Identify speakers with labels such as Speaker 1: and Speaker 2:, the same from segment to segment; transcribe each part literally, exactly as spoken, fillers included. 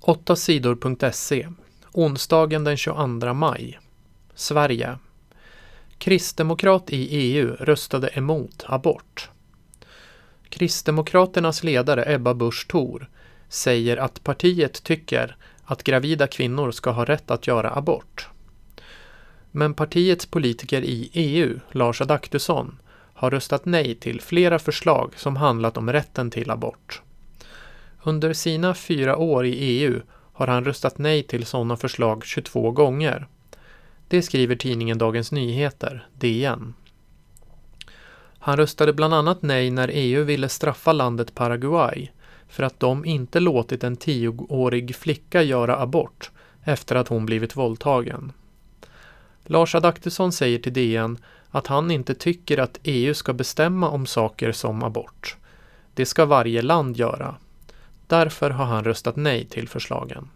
Speaker 1: åtta sidor punkt se. Onsdagen den tjugoandra maj. Sverige. Kristdemokrat i E U röstade emot abort. Kristdemokraternas ledare Ebba Busch Thor säger att partiet tycker att gravida kvinnor ska ha rätt att göra abort. Men partiets politiker i E U, Lars Adaktusson, har röstat nej till flera förslag som handlat om rätten till abort. Under sina fyra år i E U har han röstat nej till sådana förslag tjugotvå gånger. Det skriver tidningen Dagens Nyheter, D N. Han röstade bland annat nej när E U ville straffa landet Paraguay för att de inte låtit en tioårig flicka göra abort efter att hon blivit våldtagen. Lars Adaktusson säger till D N att han inte tycker att E U ska bestämma om saker som abort. Det ska varje land göra. Därför har han röstat nej till förslagen.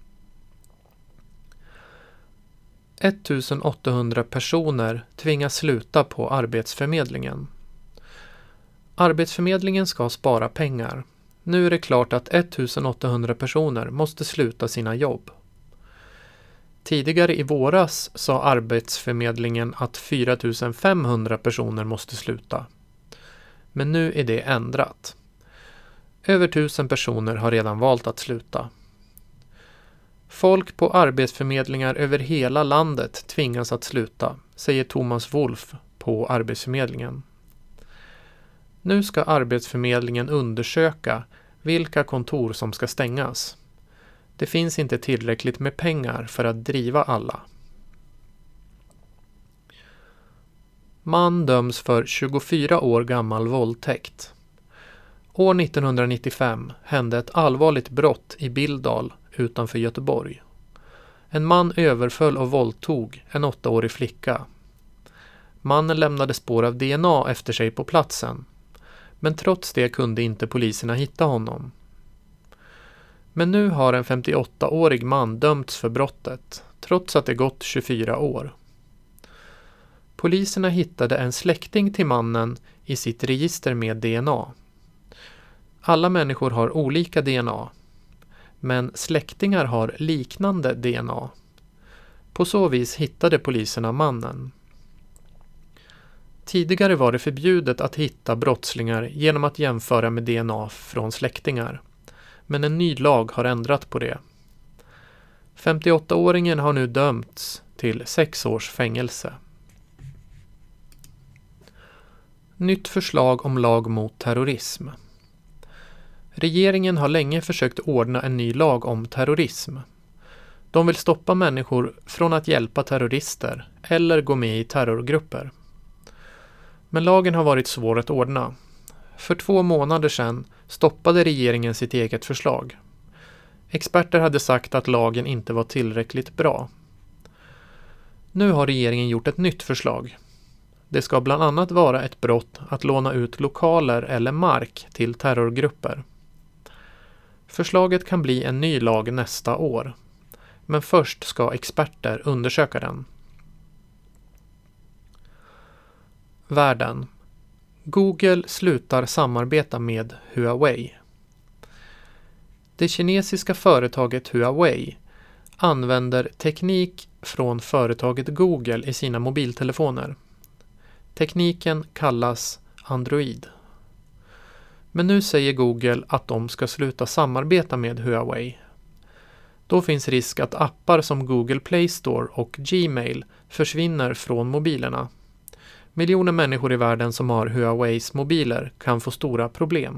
Speaker 1: ettusenåttahundra personer tvingas sluta på Arbetsförmedlingen. Arbetsförmedlingen ska spara pengar. Nu är det klart att ettusenåttahundra personer måste sluta sina jobb. Tidigare i våras sa Arbetsförmedlingen att fyra tusen femhundra personer måste sluta. Men nu är det ändrat. Över tusen personer har redan valt att sluta. Folk på arbetsförmedlingar över hela landet tvingas att sluta, säger Thomas Wolf på Arbetsförmedlingen. Nu ska Arbetsförmedlingen undersöka vilka kontor som ska stängas. Det finns inte tillräckligt med pengar för att driva alla. Man döms för tjugofyra år gammal våldtäkt. År nittonhundranittiofem hände ett allvarligt brott i Billdal utanför Göteborg. En man överföll och våldtog en åttaårig flicka. Mannen lämnade spår av D N A efter sig på platsen, men trots det kunde inte poliserna hitta honom. Men nu har en femtioåttaårig man dömts för brottet, trots att det gått tjugofyra år. Poliserna hittade en släkting till mannen i sitt register med D N A. Alla människor har olika D N A, men släktingar har liknande D N A. På så vis hittade poliserna mannen. Tidigare var det förbjudet att hitta brottslingar genom att jämföra med D N A från släktingar, men en ny lag har ändrat på det. femtioåttaåringen har nu dömts till sex års fängelse. Nytt förslag om lag mot terrorism. Regeringen har länge försökt ordna en ny lag om terrorism. De vill stoppa människor från att hjälpa terrorister eller gå med i terrorgrupper. Men lagen har varit svår att ordna. För två månader sedan stoppade regeringen sitt eget förslag. Experter hade sagt att lagen inte var tillräckligt bra. Nu har regeringen gjort ett nytt förslag. Det ska bland annat vara ett brott att låna ut lokaler eller mark till terrorgrupper. Förslaget kan bli en ny lag nästa år, men först ska experter undersöka den. Världen. Google slutar samarbeta med Huawei. Det kinesiska företaget Huawei använder teknik från företaget Google i sina mobiltelefoner. Tekniken kallas Android. Men nu säger Google att de ska sluta samarbeta med Huawei. Då finns risk att appar som Google Play Store och Gmail försvinner från mobilerna. Miljoner människor i världen som har Huaweis mobiler kan få stora problem.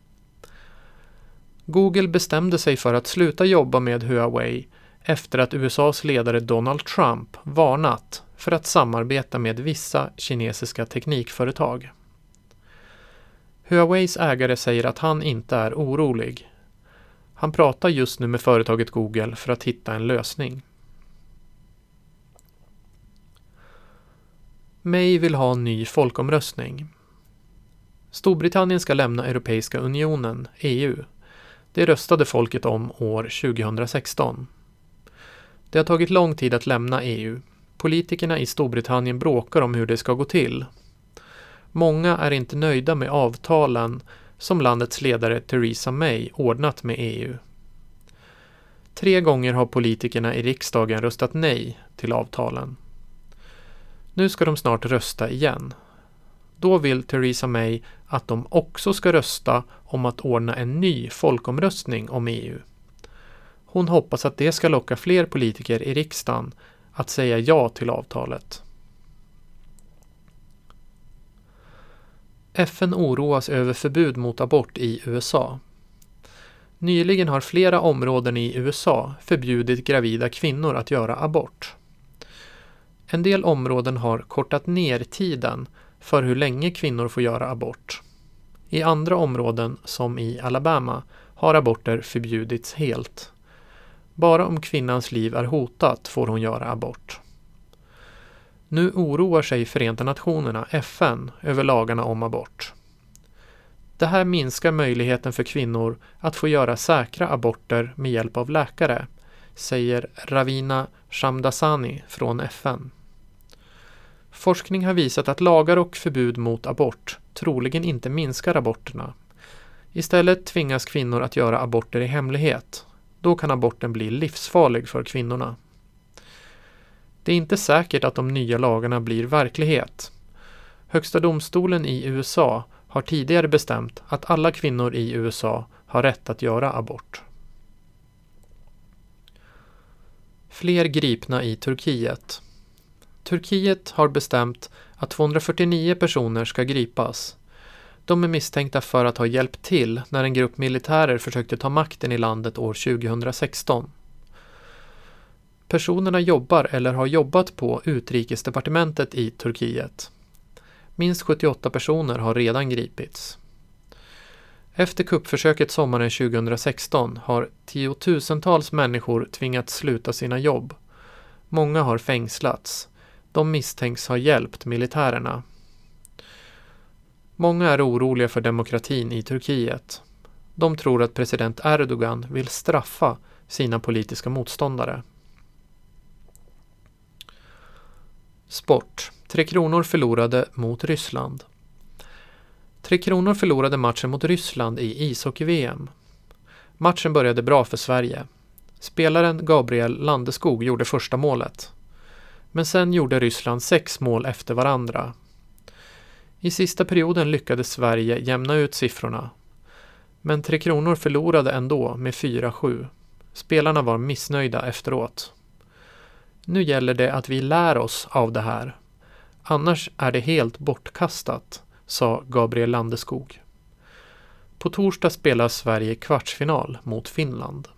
Speaker 1: Google bestämde sig för att sluta jobba med Huawei efter att U S A:s ledare Donald Trump varnat för att samarbeta med vissa kinesiska teknikföretag. Huaweis ägare säger att han inte är orolig. Han pratar just nu med företaget Google för att hitta en lösning. May vill ha ny folkomröstning. Storbritannien ska lämna Europeiska unionen, E U. Det röstade folket om år tjugohundrasexton. Det har tagit lång tid att lämna E U. Politikerna i Storbritannien bråkar om hur det ska gå till. Många är inte nöjda med avtalen som landets ledare Theresa May ordnat med E U. Tre gånger har politikerna i riksdagen röstat nej till avtalen. Nu ska de snart rösta igen. Då vill Theresa May att de också ska rösta om att ordna en ny folkomröstning om E U. Hon hoppas att det ska locka fler politiker i riksdagen att säga ja till avtalet. F N oroas över förbud mot abort i U S A. Nyligen har flera områden i U S A förbjudit gravida kvinnor att göra abort. En del områden har kortat ner tiden för hur länge kvinnor får göra abort. I andra områden, som i Alabama, har aborter förbjudits helt. Bara om kvinnans liv är hotat får hon göra abort. Nu oroar sig Förenta Nationerna, F N, över lagarna om abort. Det här minskar möjligheten för kvinnor att få göra säkra aborter med hjälp av läkare, säger Ravina Shamdasani från F N. Forskning har visat att lagar och förbud mot abort troligen inte minskar aborterna. Istället tvingas kvinnor att göra aborter i hemlighet. Då kan aborten bli livsfarlig för kvinnorna. Det är inte säkert att de nya lagarna blir verklighet. Högsta domstolen i U S A har tidigare bestämt att alla kvinnor i U S A har rätt att göra abort. Fler gripna i Turkiet. Turkiet har bestämt att tvåhundrafyrtionio personer ska gripas. De är misstänkta för att ha hjälpt till när en grupp militärer försökte ta makten i landet år tjugohundrasexton. Personerna jobbar eller har jobbat på utrikesdepartementet i Turkiet. Minst sjuttioåtta personer har redan gripits. Efter kuppförsöket sommaren tjugohundrasexton har tiotusentals människor tvingats sluta sina jobb. Många har fängslats. De misstänks ha hjälpt militärerna. Många är oroliga för demokratin i Turkiet. De tror att president Erdogan vill straffa sina politiska motståndare. Sport. Tre Kronor förlorade mot Ryssland. Tre Kronor förlorade matchen mot Ryssland i ishockey-V M. Matchen började bra för Sverige. Spelaren Gabriel Landeskog gjorde första målet. Men sen gjorde Ryssland sex mål efter varandra. I sista perioden lyckades Sverige jämna ut siffrorna. Men Tre Kronor förlorade ändå med fyra sju. Spelarna var missnöjda efteråt. Nu gäller det att vi lär oss av det här. Annars är det helt bortkastat, sa Gabriel Landeskog. På torsdag spelar Sverige kvartsfinal mot Finland.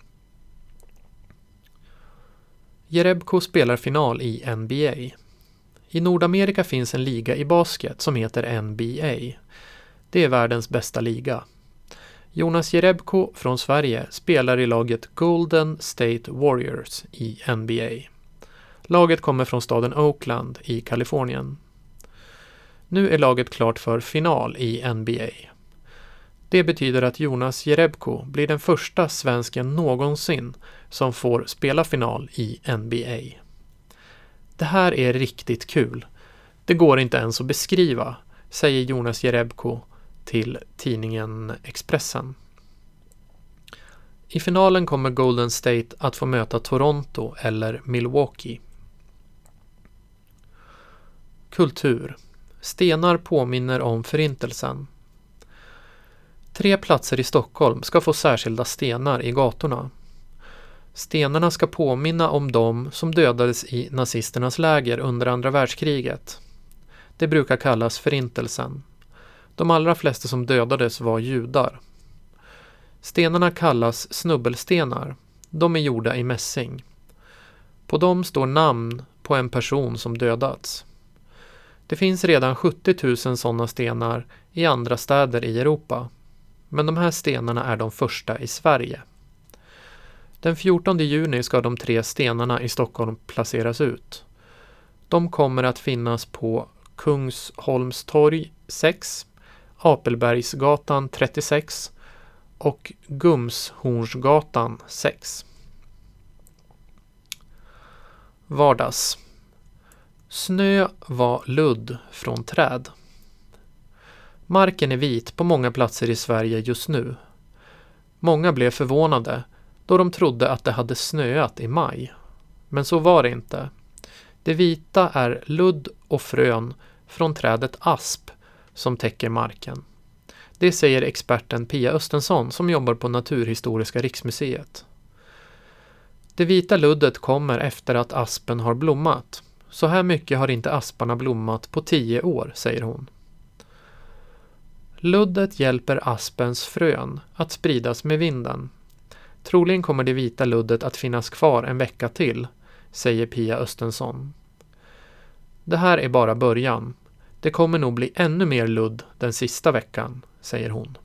Speaker 1: Jerebko spelar final i N B A. I Nordamerika finns en liga i basket som heter N B A. Det är världens bästa liga. Jonas Jerebko från Sverige spelar i laget Golden State Warriors i N B A. Laget kommer från staden Oakland i Kalifornien. Nu är laget klart för final i N B A. Det betyder att Jonas Jerebko blir den första svensken någonsin som får spela final i N B A. Det här är riktigt kul. Det går inte ens att beskriva, säger Jonas Jerebko till tidningen Expressen. I finalen kommer Golden State att få möta Toronto eller Milwaukee. Kultur. Stenar påminner om förintelsen. Tre platser i Stockholm ska få särskilda stenar i gatorna. Stenarna ska påminna om dem som dödades i nazisternas läger under andra världskriget. Det brukar kallas förintelsen. De allra flesta som dödades var judar. Stenarna kallas snubbelstenar. De är gjorda i mässing. På dem står namn på en person som dödats. Det finns redan sjuttio tusen sådana stenar i andra städer i Europa. Men de här stenarna är de första i Sverige. Den fjortonde juni ska de tre stenarna i Stockholm placeras ut. De kommer att finnas på Kungsholmstorg sex, Apelbergsgatan trettiosex och Gumshornsgatan sex. Vardags. Snö var ludd från träd. Marken är vit på många platser i Sverige just nu. Många blev förvånade då de trodde att det hade snöat i maj. Men så var det inte. Det vita är ludd och frön från trädet asp som täcker marken. Det säger experten Pia Östensson som jobbar på Naturhistoriska riksmuseet. Det vita luddet kommer efter att aspen har blommat. Så här mycket har inte asparna blommat på tio år, säger hon. Luddet hjälper aspens frön att spridas med vinden. Troligen kommer det vita luddet att finnas kvar en vecka till, säger Pia Östensson. Det här är bara början. Det kommer nog bli ännu mer ludd den sista veckan, säger hon.